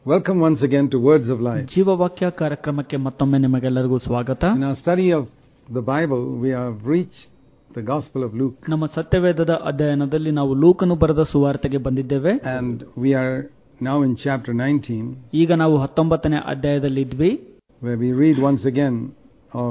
Welcome once again to Words of Life. ಜೀವವಾಕ್ಯ ಕಾರ್ಯಕ್ರಮಕ್ಕೆ ಮತ್ತೊಮ್ಮೆ ನಿಮಗೆಲ್ಲರಿಗೂ ಸ್ವಾಗತ. In our study of the Bible, we have reached the Gospel of Luke. ನಮ್ಮ ಸತ್ಯವೇದದ ಅಧ್ಯಯನದಲ್ಲಿ ನಾವು ಲೂಕನು ಬರೆದ ಸುವಾರ್ತೆಗೆ ಬಂದಿದ್ದೇವೆ. And we are now in chapter 19. ಈಗ ನಾವು 19ನೇ ಅಧ್ಯಾಯದಲ್ಲಿ ಇದ್ವಿ. Where we read once again of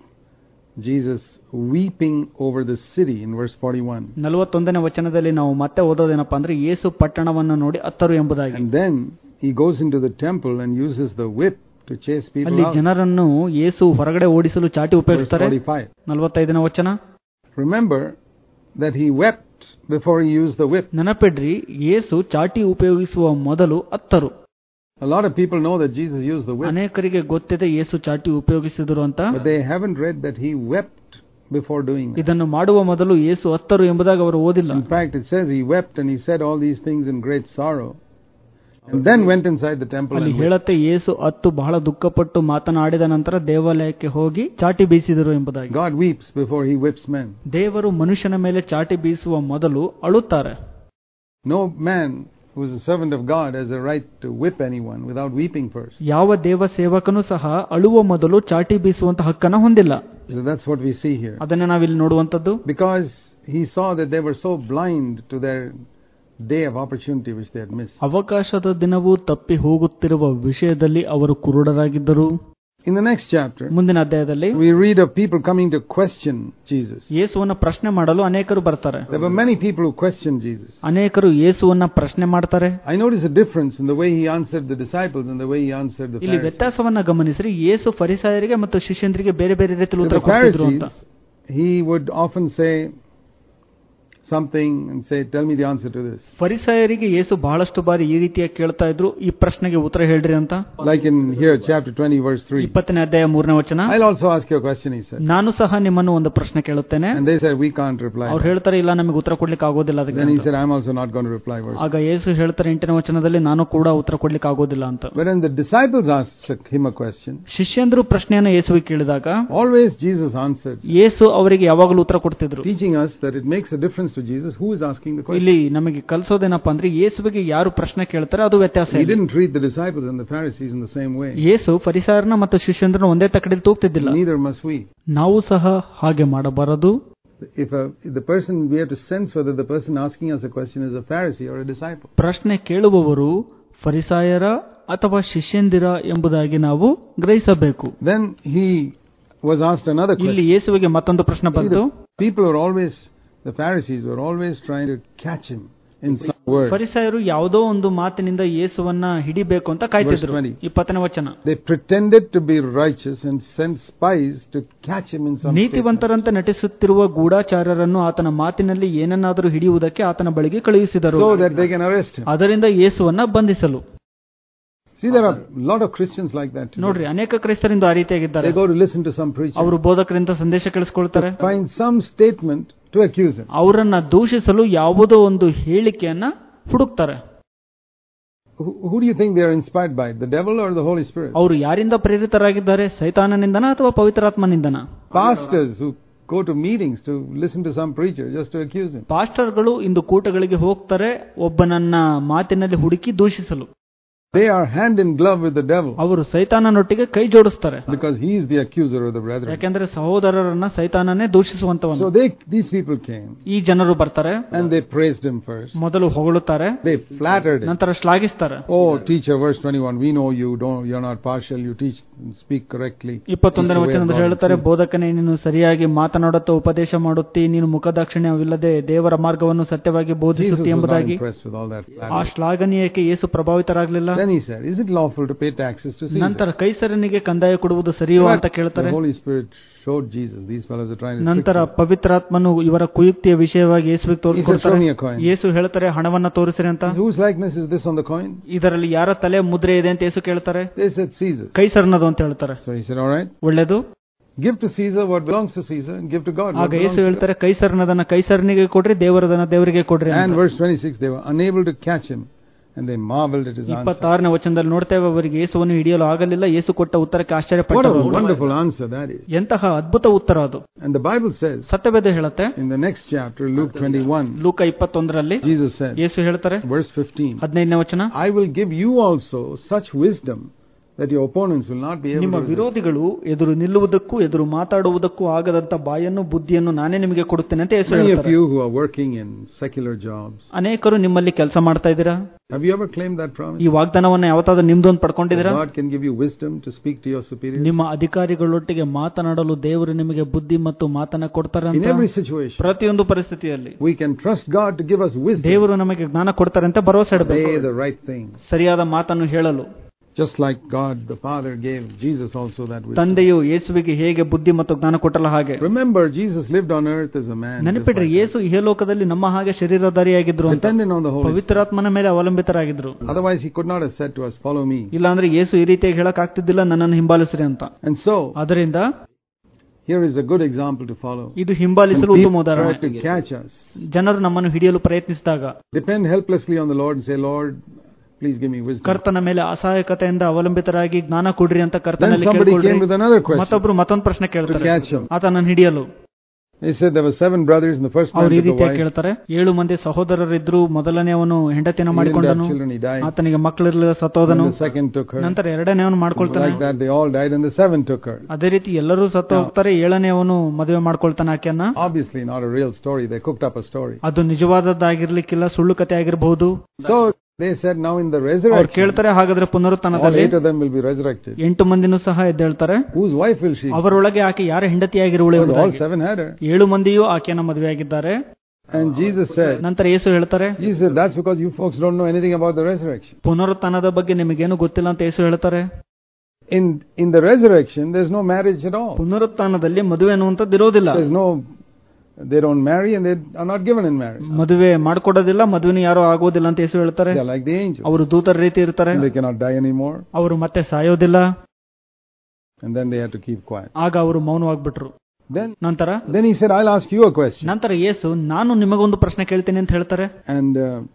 Jesus weeping over the city in verse 41. 41ನೇ ವಚನದಲ್ಲಿ ನಾವು ಮತ್ತೆ ಓದೋದೇನಪ್ಪ ಅಂದ್ರೆ ಯೇಸು ಪಟ್ಟಣವನ್ನು ನೋಡಿ ಅತ್ತರು ಎಂಬುದಾಗಿ. And then he goes into the temple and uses the whip to chase people ಅಲ್ಲಿ out. ಜನರನ್ನು ಯೇಸು ಹೊರಗಡೆ ಓಡಿಸಲು ಚಾಟಿ ಉಪಯೋಗಿಸುತ್ತಾರೆ. 45ನೇ ವಚನ. Remember that he wept before he used the whip. ನೆನಪಿಡ್ರಿ, ಯೇಸು ಚಾಟಿ ಉಪಯೋಗಿಸುವ ಮೊದಲು ಅತ್ತರು. A lot of people know that Jesus used the whip. ಅನೇಕರಿಗೆ ಗೊತ್ತಿದೆ ಯೇಸು ಚಾಟಿ ಉಪಯೋಗಿಸಿದರು ಅಂತ. But they haven't read that he wept before doing that. ಇದನ್ನು ಮಾಡುವ ಮೊದಲು ಯೇಸು ಅತ್ತರು ಎಂಬುದಾಗಿ ಅವರು ಓದಿಲ್ಲ. In fact, it says he wept and he said all these things in great sorrow. And then went inside the temple ಅಲ್ಲಿ and ಹೇಳುತ್ತೆ ಯೇಸು ಅತ್ತು ಬಹಳ ದುಃಖಪಟ್ಟು ಮಾತನಾಡಿದ ನಂತರ ದೇವಾಲಯಕ್ಕೆ ಹೋಗಿ ಚಾಟಿ ಬೀಸಿದರು ಎಂಬುದಾಗಿ. God weeps before he whips men. ದೇವರು ಮನುಷ್ಯನ ಮೇಲೆ ಚಾಟಿ ಬೀಸುವ ಮೊದಲು ಅಳುತ್ತಾರೆ. No man who is a servant of God has a right to whip anyone without weeping first. ಯಾವ ದೇವ ಸೇವಕನೂ ಸಹ ಅಳುವ ಮೊದಲು ಚಾಟಿ ಬೀಸುವಂತ ಹಕ್ಕನ್ನು ಹೊಂದಿಲ್ಲ. So that's what we see here. ಅದನ್ನೇ ನಾವಿಲ್ಲಿ ನೋಡುವಂತದ್ದು. Because he saw that they were so blind to their day of opportunity which they had missed. ಅವಕಾಶದ ದಿನವೂ ತಪ್ಪಿ ಹೋಗುತ್ತಿರುವ ವಿಷಯದಲ್ಲಿ ಅವರು ಕುರುಡರಾಗಿದ್ದರು. In the next chapter, ಮುಂದಿನ ಅಧ್ಯಾಯದಲ್ಲಿ we read of people coming to question Jesus. ಯೇಸುವನ್ನ ಪ್ರಶ್ನೆ ಮಾಡಲು ಅನೇಕರು ಬರ್ತಾರೆ. There were many people who questioned Jesus. ಅನೇಕರು ಯೇಸುವನ್ನ ಪ್ರಶ್ನೆ ಮಾಡ್ತಾರೆ. I notice a difference in the way he answered the disciples and the way he answered the ಇಲ್ಲಿ Pharisees. ವ್ಯತ್ಯಾಸವನ್ನ ಗಮನಿಸಿರಿ, ಯೇಸು ಫರಿಸಾಯರಿಗೆ ಮತ್ತು ಶಿಷ್ಯಂದ್ರಿಗೆ ಬೇರೆ ಬೇರೆ ರೀತಿಯಲ್ಲಿ ಉತ್ತರ ಕೊಟ್ಟಿದ್ರು ಅಂತ. He would often say something and say, tell me the answer to this. ಫರಿಸಾಯರಿಗೆ ಯೇಸು ಬಹಳಷ್ಟು ಬಾರಿ ಈ ರೀತಿಯಾಗಿ ಕೇಳ್ತಾ ಇದ್ರು, ಈ ಪ್ರಶ್ನೆಗೆ ಉತ್ತರ ಹೇಳ್ರಿ ಅಂತ. Like in here chapter 20 verse 3. 20ನೇ ಅಧ್ಯಾಯ 3ನೇ ವಚನ. I'll also ask you a question, he said. ನಾನು ಸಹ ನಿಮ್ಮನ್ನು ಒಂದು ಪ್ರಶ್ನೆ ಕೇಳುತ್ತೇನೆ. And they said, we can't reply. ಅವ್ರು ಹೇಳ್ತಾರೆ, ಇಲ್ಲ ನಮಗೆ ಉತ್ತರ ಕೊಡ್ಲಿಕ್ಕೆ ಆಗೋದಿಲ್ಲ ಅದಕ್ಕೆ. Then he said, I'm also not going to reply. ಆಗ ಯೇಸು ಹೇಳ್ತಾರೆ 8ನೇ ವಚನದಲ್ಲಿ, ನಾನು ಕೂಡ ಉತ್ತರ ಕೊಡ್ಲಿಕ್ಕೆ ಆಗೋದಿಲ್ಲ ಅಂತ. When the disciples asked him a question, ಶಿಷ್ಯಂದ್ರು ಪ್ರಶ್ನೆಯನ್ನು ಯೇಸುವಿಗೆ ಕೇಳಿದಾಗ always Jesus answered. ಯೇಸು ಅವರಿಗೆ ಯಾವಾಗಲೂ ಉತ್ತರ ಕೊಡ್ತಿದ್ರು. Teaching us that it makes a difference to Jesus who is asking the question. ಇಲ್ಲಿ ನಮಗೆ ಕಲಿಸೋದೇನಪ್ಪ ಅಂದ್ರೆ ಯೇಸುವಿಗೆ ಯಾರು ಪ್ರಶ್ನೆ ಕೇಳ್ತಾರೆ ಅದು ವ್ಯತ್ಯಾಸ. He didn't treat the disciples and the Pharisees in the same way. ಯೇಸು ಫರಿಸಾಯರನ್ನ ಮತ್ತು ಶಿಷ್ಯಂದ್ರನ್ನ ಒಂದೇ ತಕ್ಕಡಿಯಲ್ಲಿ ತೂಗ್ತಿದ್ದಿಲ್ಲ. Neither must we. ನಾವು ಸಹ ಹಾಗೆ ಮಾಡಬಾರದು. If the person, we have to sense whether the person asking us a question is a Pharisee or a disciple. ಪ್ರಶ್ನೆ ಕೇಳುವವರು ಫರಿಸಾಯರ ಅಥವಾ ಶಿಷ್ಯಂದಿರ ಎಂಬುದಾಗಿ ನಾವು ಗ್ರಹಿಸಬೇಕು. Then he was asked another question. ಇಲ್ಲಿ ಯೇಸುವಿಗೆ ಮತ್ತೊಂದು ಪ್ರಶ್ನೆ ಬಂತು. The Pharisees were always trying to catch him in some word. ಫರಿಸಾಯರು ಯಾವುದೋ ಒಂದು ಮಾತಿನಿಂದ ಯೇಸುವನ್ನ ಹಿಡಿಬೇಕು ಅಂತ ಕಾಯ್ತಿದ್ರು. 20ನೇ ವಚನ. They pretended to be righteous and sent spies to catch him in some. ನೀತಿವಂತರಂತೆ ನಟಿಸುತ್ತಿರುವ ಗೂಢಚಾರರನ್ನು ಆತನ ಮಾತಿನಲ್ಲಿ ಏನನ್ನಾದರೂ ಹಿಡಿಯುವುದಕ್ಕೆ ಆತನ ಬಳಿಗೆ ಕಳುಹಿಸಿದರು. So that they can arrest him. ಅದರಿಂದ ಯೇಸುವನ್ನ ಬಂಧಿಸಲು. See, there are a lot of Christians like that today. ನೋಡ್ರಿ, ಅನೇಕ ಕ್ರೈಸ್ತರಿಂದ ಆ ರೀತಿಯಾಗಿದ್ದಾರೆ. They go to listen to some preacher. ಅವರು ಬೋಧಕರಿಂದ ಸಂದೇಶ ಕೇಳಿಸಿಕೊಳ್ತಾರೆ. Find some statement to accuse him. ಅವರನ್ನ ದೂಷಿಸಲು ಯಾವುದೋ ಒಂದು ಹೇಳಿಕೆಯನ್ನ ಹುಡುಕ್ತಾರೆ. Who do you think they are inspired by? The devil or the Holy Spirit? ಅವರು ಯಾರಿಂದ ಪ್ರೇರಿತರಾಗಿದ್ದಾರೆ? ಸೈತಾನನಿಂದನ ಅಥವಾ ಪವಿತ್ರಾತ್ಮನಿಂದನ? Pastors who go to meetings to listen to some preacher just to accuse him. ಪಾಸ್ಟರ್ಗಳು ಇಂದು ಕೂಟಗಳಿಗೆ ಹೋಗ್ತಾರೆ ಒಬ್ಬನನ್ನ ಮಾತಿನಲ್ಲಿ ಹುಡುಕಿ ದೂಷಿಸಲು. They are hand in glove with the devil. ಅವರು ಸೈತಾನನೊಟ್ಟಿಗೆ ಕೈ ಜೋಡಿಸ್ತಾರೆ. Because he is the accuser of the brethren. ಯಾಕಂದ್ರೆ ಸಹೋದರರನ್ನ ಸೈತಾನನೇ ದೂಷಿಸುವಂತವನು. So these people came. ಈ ಜನರು ಬರ್ತಾರೆ. And they praised him first. ಮೊದಲು ಹೊಗಳುತ್ತಾರೆ. They flattered him. ನಂತರ ಶ್ಲಾಘಿಸ್ತಾರೆ. Oh teacher, verse 21, we know you're not partial, you teach and speak correctly. 21ನೇ ವಚನದಲ್ಲಿ ಹೇಳ್ತಾರೆ, ಬೋಧಕನೇ ನೀನು ಸರಿಯಾಗಿ ಮಾತನಾಡುತ್ತಾ ಉಪದೇಶ ಮಾಡುತ್ತಿ, ನೀನು ಮುಖದಾಕ್ಷಿಣ್ಯವಿಲ್ಲದೆ ದೇವರ ಮಾರ್ಗವನ್ನು ಸತ್ಯವಾಗಿ ಬೋಧಿಸುತ್ತಿ ಎಂಬುದಾಗಿ. ಆ ಶ್ಲಾಘನೀಯಕ್ಕೆ ಯೇಸು ಪ್ರಭಾವಿತರಾಗಲಿಲ್ಲ. Then he said, is it lawful to pay taxes to Caesar? ನಂತರ ಕೈಸರನಿಗೆ ಕಂದಾಯ ಕೊಡುವುದು ಸರಿಯೋ ಅಂತ ಕೇಳ್ತಾರೆ. The Holy Spirit showed Jesus, these fellows are trying to. ನಂತರ ಪವಿತ್ರಾತ್ಮನು ಇವರ ಕುಯುಕ್ತಿಯ ವಿಷಯವಾಗಿ ಯೇಸುವಿಗೆ ತೋರಿಸಿಕೊಡ್ತಾರೆ. ಯೇಸು ಹೇಳ್ತಾರೆ, ಹಣವನ್ನ ತೋರಿಸಿರಿ ಅಂತ. Whose likeness is this on the coin? ಇದರಲ್ಲಿ ಯಾರ ತಲೆ ಮುದ್ರೆ ಇದೆ ಅಂತ ಯೇಸು ಕೇಳ್ತಾರೆ. They said Caesar. ಕೈಸರನದು ಅಂತ ಹೇಳ್ತಾರೆ. So he said, all right, ಒಳ್ಳೆದು, give to Caesar what belongs to Caesar and give to God what belongs to God. ಆಗ ಯೇಸು ಹೇಳ್ತಾರೆ, ಕೈಸರನದನ್ನ ಕೈಸರನಿಗೆ ಕೊಡ್ರಿ, ದೇವರದನ್ನ ದೇವರಿಗೆ ಕೊಡ್ರಿ. And verse 26, they were unable to catch him And they marveled at his answer. 26ನೇ ವಚನದಲ್ಲಿ ನೋಡ್ತೇವೆ, ಅವರಿಗೆ ಯೇಸುವನ್ನು ಹಿಡಿಯಲು ಆಗಲಿಲ್ಲ. ಯೇಸು ಕೊಟ್ಟ ಉತ್ತರಕ್ಕೆ What ಆಶ್ಚರ್ಯಪಟ್ಟರು. a wonderful answer that is. ಎಂತಹ ಅದ್ಭುತ ಉತ್ತರ ಅದು. And the Bible says, ಸತ್ಯವೇದ ಹೇಳುತ್ತೆ, in the next chapter, Luke 21, ಲೂಕ 21ರಲ್ಲಿ Jesus said, ಯೇಸು ಹೇಳ್ತಾರೆ, verse 15, 15ನೇ ವಚನ, I will give you also such wisdom that your opponents will not be able ನಿಮ್ಮ to resist. ವಿರೋಧಿಗಳು ಎದುರು ನಿಲ್ಲುವುದಕ್ಕೂ ಎದುರು ಮಾತಾಡುವುದಕ್ಕೂ ಆಗದಂತ ಬಾಯನ್ನು ಬುದ್ಧಿಯನ್ನು ನಾನೇ ನಿಮಗೆ ಕೊಡುತ್ತೇನೆ ಅಂತ ಯೇಸು Many of ಹೇಳ್ತಾರೆ. you who are working in secular jobs, ಅನೇಕರು ನಿಮ್ಮಲ್ಲಿ ಕೆಲಸ ಮಾಡ್ತಾ ಇದ್ದೀರಾ. have you ever claimed that promise? ಈ ವಾಗ್ದಾನವನ್ನು ಯಾವತ್ತಾದ್ರೂ ನಿಮ್ದು ಅಂತ ಪಡ್ಕೊಂಡಿದ್ದೀರಾ? God can give you wisdom to speak to your superiors ನಿಮ್ಮ ಅಧಿಕಾರಿಗಳೊಟ್ಟಿಗೆ ಮಾತನಾಡಲು ದೇವರು ನಿಮಗೆ ಬುದ್ಧಿ ಮತ್ತು ಮಾತನ್ನ ಕೊಡ್ತಾರೆ in ಅಂತ. every situation. ಪ್ರತಿಯೊಂದು ಪರಿಸ್ಥಿತಿಯಲ್ಲಿ We can trust God to give us wisdom, ದೇವರು ನಮಗೆ ಜ್ಞಾನ ಕೊಡ್ತಾರೆ ಅಂತ ಭರವಸೆ ಇಡಬೇಕು. say the right thing. ಸರಿಯಾದ ಮಾತನ್ನು ಹೇಳಲು. Just like God the Father gave Jesus also that wisdom. ತಂದೆಯು ಯೇಸುವಿಗೆ ಹೇಗೆ ಬುದ್ಧಿ ಮತ್ತು ಜ್ಞಾನ ಕೊಟ್ಟಲ್ಲ ಹಾಗೆ. Remember, Jesus lived on earth as a man. ನೆನಪಿಡ್ರಿ, ಯೇಸು ಈ ಲೋಕದಲ್ಲಿ ನಮ್ಮ ಹಾಗೆ ಶರೀರಧಾರಿಯಾಗಿದ್ರು ಅಂತ. Dependent on the Holy Spirit. ಪವಿತ್ರಾತ್ಮನ ಮೇಲೆ ಅವಲಂಬಿತರಾಗಿದ್ರು. Otherwise he could not have said to us, follow me. ಇಲ್ಲ ಅಂದ್ರೆ ಯೇಸು ಈ ರೀತಿಯಾಗಿ ಹೇಳಕ್ ಆಗ್ತಿದ್ದಿಲ್ಲ, ನನ್ನನ್ನು ಹಿಂಬಾಲಿಸ್ರಿ ಅಂತ. And so ಅದರಿಂದ here is a good example to follow. ಇದು ಹಿಂಬಾಲಿಸಲು When ಉತ್ತಮ people ಉದಾಹರಣೆ. try to catch us, ಜನರು ನಮ್ಮನ್ನು ಹಿಡಿಯಲು ಪ್ರಯತ್ನಿಸಿದಾಗ depend helplessly on the Lord and say, Lord, please give me wisdom. ಕರ್ತನ ಮೇಲೆ ಅಸಹಾಯಕತೆಯಿಂದ ಅವಲಂಬಿತರಾಗಿ ಜ್ಞಾನ ಕೊಡ್ರಿ ಅಂತ Then ಕರ್ತನಲ್ಲಿ somebody ಕೇಳ್ಕೊಳ್ರಿ. came with another question ಮತ್ತೊಬ್ರು ಮತ್ತೊಂದು ಪ್ರಶ್ನೆ to ಕೇಳ್ತಾರೆ catch him. ಆತನನ್ನು ಹಿಡಿಯಲು. He said there were 7 brothers, and the first man ಅವ್ರು ಈ took a ರೀತಿಯಾಗಿ wife. ಕೇಳ್ತಾರೆ, 7 ಮಂದಿ ಸಹೋದರರಿದ್ರು, ಮೊದಲನೆಯವನು ಹೆಂಡತಿಯನ್ನು He didn't have ಮಾಡಿಕೊಂಡನು, children, he died. ಆತನಿಗೆ ಮಕ್ಕಳಿರಲಿಲ್ಲ, And ಸತ್ತೋದನು. the second took her. ನಂತರ ಎರಡನೇವನು ಮಾಡ್ಕೊಳ್ತಾನೆ. Like that they all died, and the 7 took her. ಅದೇ ರೀತಿ ಎಲ್ಲರೂ ಸತ್ತು ಹೋಗ್ತಾರೆ, 7ನೇವನು ಮದುವೆ ಮಾಡ್ಕೊಳ್ತಾನೆ ಆಕೆಯನ್ನ. Obviously not a real story, they cooked up a story. ಅದು ನಿಜವಾದದ್ದಾಗಿರ್ಲಿಕ್ಕಿಲ್ಲ, ಸುಳ್ಳು ಕಥೆ ಆಗಿರಬಹುದು. So they said, now in the ಅವ್ರು resurrection, ಕೇಳ್ತಾರೆ, ಹಾಗಾದ್ರೆ all ಪುನರುತ್ಥಾನದಲ್ಲಿ 8 of them will be resurrected. 8 ಮಂದಿನೂ ಸಹ ಎದ್ದೇಳ್ತಾರೆ. Whose wife will she be? ಅವರೊಳಗೆ ಆಕೆ ಯಾರ ಹೆಂಡತಿಯಾಗಿರುವಳು Because all ಎಂಬುದಾಗಿ. 7 had her. 7 ಮಂದಿಯೂ ಆಕೆಯನ್ನ ಮದುವೆಯಾಗಿದ್ದಾರೆ. And Jesus said, ನಂತರ ಯೇಸು ಹೇಳ್ತಾರೆ, Jesus said, that's because you folks don't know anything about the resurrection. ಪುನರುತ್ಥಾನದ ಬಗ್ಗೆ ನಿಮಗೇನು ಗೊತ್ತಿಲ್ಲ ಅಂತ ಯೇಸು ಹೇಳ್ತಾರೆ. In the resurrection, there's no marriage at all. ಪುನರುತ್ಥಾನದಲ್ಲಿ ಮದುವೆ ಅನ್ನುವಂಥದ್ದು ಇರೋದಿಲ್ಲ. They don't marry and they are not given in marriage. ಮದುವೆ ಮಾಡ್ಕೊಡೋದಿಲ್ಲ, ಮದುವೆನ ಯಾರು ಆಗೋದಿಲ್ಲ ಅಂತ ಯೇಸು ಹೇಳ್ತಾರೆ. They are like the angels. ಅವರು ದೂತರ ರೀತಿ ಇರ್ತಾರೆ, They cannot die anymore. ಅವರು ಮತ್ತೆ ಸಾಯೋದಿಲ್ಲ. And then they had to keep quiet. ಆಗ ಅವರು ಮೌನವಾಗ್ಬಿಟ್ರು. Then he said, I'll ask you a question. ನಂತರ ಯೇಸು, ನಾನು ನಿಮಗೊಂದು ಪ್ರಶ್ನೆ ಕೇಳ್ತೇನೆ ಅಂತ ಹೇಳ್ತಾರೆ. And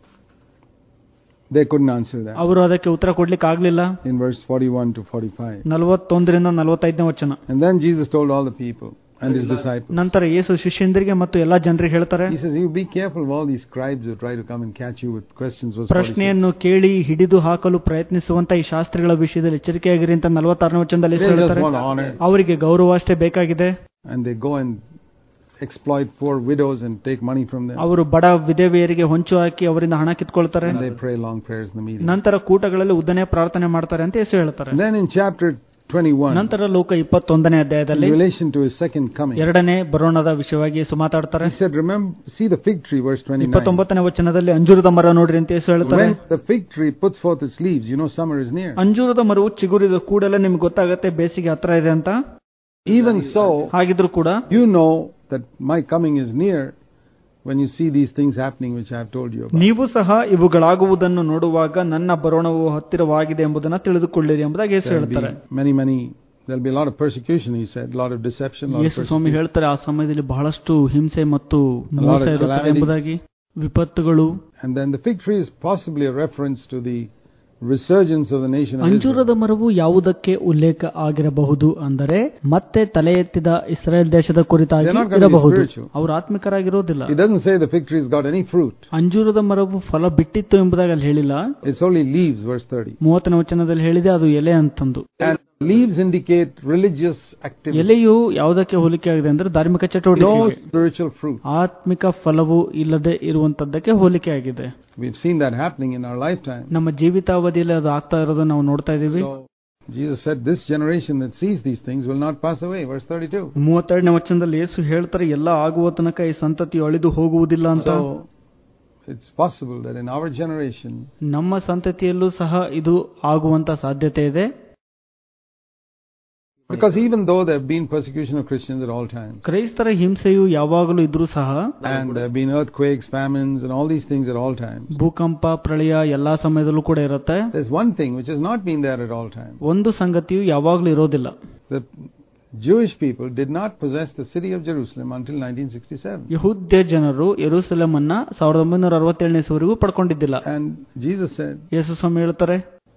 they couldn't answer that. ಅವರು ಅದಕ್ಕೆ ಉತ್ತರ ಕೊಡ್ಲಿಕ್ಕೆ ಆಗ್ಲಿಲ್ಲ. In verse 41 to 45. 41ರಿಂದ 45ನೇ ವಚನ. And then Jesus told all the people and his disciples. ನಂತರ ಯೇಸು ಶಿಷ್ಯಂದರಿಗೆ ಮತ್ತು ಎಲ್ಲಾ ಜನರಿಗೆ ಹೇಳ್ತಾರೆ, He says, you be careful of all these scribes who try to come and catch you with questions. ಪ್ರಶ್ನೆಯನ್ನು ಕೇಳಿ ಹಿಡಿದು ಹಾಕಲು ಪ್ರಯತ್ನಿಸುವಂತ ಈ ಶಾಸ್ತ್ರಿಗಳ ವಿಷಯದಲ್ಲಿ ಎಚ್ಚರಿಕೆಯಾಗಿರಿ ಅಂತ 46ನೇ ವಚನದಲ್ಲಿ ಯೇಸು ಹೇಳ್ತಾರೆ. ಅವರಿಗೆ ಗೌರವ ಅಷ್ಟೇ ಬೇಕಾಗಿದೆ. And they go and exploit poor widows and take money from them. ಅವರು ಬಡ ವಿಧವೆಯರಿಗೆ ಹೊಂಚು ಹಾಕಿ ಅವರಿಂದ ಹಣ ಕಿತ್ಕೊಳ್ತಾರೆ. And they pray long prayers in the meeting. ನಂತರ ಕೂಟಗಳಲ್ಲಿ ಉದ್ದನೆ ಪ್ರಾರ್ಥನೆ ಮಾಡ್ತಾರೆ ಅಂತ ಯೇಸು ಹೇಳ್ತಾರೆ. Then in chapter 21, ನಂತರ ಲೋಕ 21ನೇ ಅಧ್ಯಾಯದಲ್ಲಿ in relation to his second coming, ಎರಡನೇ ಬರೋಣದ ವಿಷಯವಾಗಿ ಯೇಸು ಮಾತಾಡ್ತಾರೆ. He said, remember, see the fig tree, verse 29. 29ನೇ ವಚನದಲ್ಲಿ ಅಂಜೂರದ ಮರ ನೋಡ್ರಿ ಅಂತ ಯೇಸು ಹೇಳ್ತಾರೆ. When the fig tree puts forth its leaves, you know summer is near. ಅಂಜೂರದ ಮರವು ಚಿಗುರಿದ ಕೂಡಲೇ ನಿಮ್ಗೆ ಗೊತ್ತಾಗುತ್ತೆ ಬೇಸಿಗೆ ಹತ್ರ ಇದೆ ಅಂತ. Even so, ಹಾಗಿದ್ರು ಕೂಡ you know that my coming is near when you see these things happening which I have told you about. ನೀವು ಸಹ ಇವುಗಳಾಗುವುದನ್ನು ನೋಡುವಾಗ ನನ್ನ ಬರೋಣವು ಹತ್ತಿರವಾಗಿದೆ ಎಂಬುದನ್ನು ತಿಳಿದುಕೊಳ್ಳಿರಿ ಎಂಬುದಾಗಿ ಯೇಸು ಹೇಳ್ತಾರೆ. There'll be a lot of persecution, he said, a lot of deception, a lot of ಯೇಸು ಸ್ವಾಮಿ ಹೇಳ್ತಾರೆ, ಆ ಸಮಯದಲ್ಲಿ ಬಹಳಷ್ಟು ಹಿಂಸೆ ಮತ್ತು ಮೋಸ ಇರುತ್ತದೆ ಎಂಬುದಾಗಿ, ವಿಪತ್ತುಗಳು. And then the fig tree is possibly a reference to the resurgence of the nation of Israel. ಅಂಜೂರದ ಮರವು ಯಾವುದಕ್ಕೆ ಉಲ್ಲೇಖ ಆಗಿರಬಹುದು ಅಂದರೆ ಮತ್ತೆ ತಲೆ ಎತ್ತಿದ ಇಸ್ರಾಯೇಲ್ ದೇಶದ ಕುರಿತಾಗಿ ಇರಬಹುದು. ಅವರು ಆತ್ಮಿಕರಾಗಿರೋದಿಲ್ಲ. It doesn't say the fig tree has got any fruit. ಅಂಜೂರದ ಮರವು ಫಲ ಬಿಟ್ಟಿತ್ತು ಎಂಬುದಾಗಿ ಅಲ್ಲಿ ಹೇಳಿಲ್ಲ. It's only leaves, verse 30. 30ನೇ ವಚನದಲ್ಲಿ ಹೇಳಿದೆ ಅದು ಎಲೆ ಅಂತಂದು. And leaves indicate religious activity. ಎಲೆಯು ಯಾವುದಕ್ಕೆ ಹೋಲಿಕೆ ಆಗಿದೆ ಅಂದ್ರೆ ಧಾರ್ಮಿಕ ಚಟುವಟಿಕೆ. No spiritual fruit. ಆತ್ಮಿಕ ಫಲವು ಇಲ್ಲದೆ ಇರುವಂತದ್ದಕ್ಕೆ ಹೋಲಿಕೆ ಆಗಿದೆ. We've seen that happening in our lifetime. ನಮ್ಮ ಜೀವಿತಾವಧಿಯಲ್ಲಿ ಅದು ಆಗ್ತಾ ಇರೋದು ನಾವು ನೋಡ್ತಾ ಇದೀವಿ. So Jesus said, this generation that sees these things will not pass away, verse 32. 32ನೇ ವಚನದಲ್ಲಿ ಯೇಸು ಹೇಳ್ತಾರೆ, ಎಲ್ಲ ಆಗುವ ತನಕ ಈ ಸಂತತಿಯು ಅಳಿದು ಹೋಗುವುದಿಲ್ಲ ಅಂತ. So it's possible that in our generation, ನಮ್ಮ ಸಂತತಿಯಲ್ಲೂ ಸಹ ಇದು ಆಗುವಂತ ಸಾಧ್ಯತೆ ಇದೆ. Because even though there have been persecution of Christians at all times, ಕ್ರೈಸ್ತರ ಹಿಂಸೆಯು ಯಾವಾಗಲೂ ಇದ್ರೂ ಸಹ, and there have been earthquakes, famines, and all these things at all times, ಭೂಕಂಪ, ಪ್ರಳಯ ಎಲ್ಲಾ ಸಮಯದಲ್ಲೂ ಕೂಡ ಇರುತ್ತೆ. There's one thing which has not been there at all times. ಒಂದು ಸಂಗತಿಯು ಯಾವಾಗಲೂ ಇರೋದಿಲ್ಲ. Jewish people did not possess the city of Jerusalem until 1967. ಯಹೂದ್ಯ ಜನರು ಯೆರೂಸಲೇಮ್ ಅನ್ನ 1967 ವರೆಗೂ ಪಡ್ಕೊಂಡಿದ್ದಿಲ್ಲ. And Jesus said, ಯೇಸು ಸ್ವಾಮಿ ಹೇಳ್ತಾರೆ,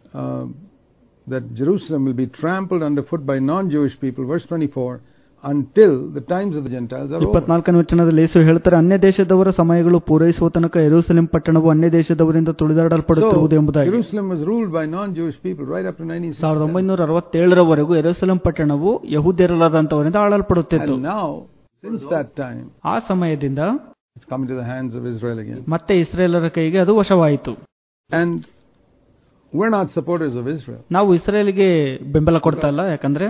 that Jerusalem will be trampled underfoot by non-Jewish people, verse 24, until the times of the Gentiles are over. 24ನೇ ವಚನದಲ್ಲಿ ಯೇಸು ಹೇಳ್ತಾರೆ, ಅನ್ಯ ದೇಶದವರ ಸಮಯಗಳು ಪೂರೈಸುವ ತನಕ ಯೆರೂಸಲೇಮ್ ಪಟ್ಟಣವು ಅನ್ಯ ದೇಶದವರಿಂದ ತುಳಿದಾಡಲ್ಪಡುತ್ತಿರುವುದು ಎಂಬುದಾಗಿ. Jerusalem was ruled by non-Jewish people right up to 1967. 1967 ರವರೆಗೂ ಯೆರೂಸಲೇಮ್ ಪಟ್ಟಣವು ಯಹೂದ್ಯರಲ್ಲದಂತವರಿಂದ ಆಳಲ್ಪಡುತ್ತಿತ್ತು. And now, since that time, ಆ ಸಮಯದಿಂದ it's come into the hands of Israel again. ಮತ್ತೆ ಇಸ್ರೇಲರ ಕೈಗೆ ಅದು ವಶವಾಯಿತು. And we're not supporters of Israel. ನಾವು ಇಸ್ರೇಲಿಗೆ ಬೆಂಬಲ ಕೊಡ್ತಾ ಇಲ್ಲ, ಯಾಕಂದ್ರೆ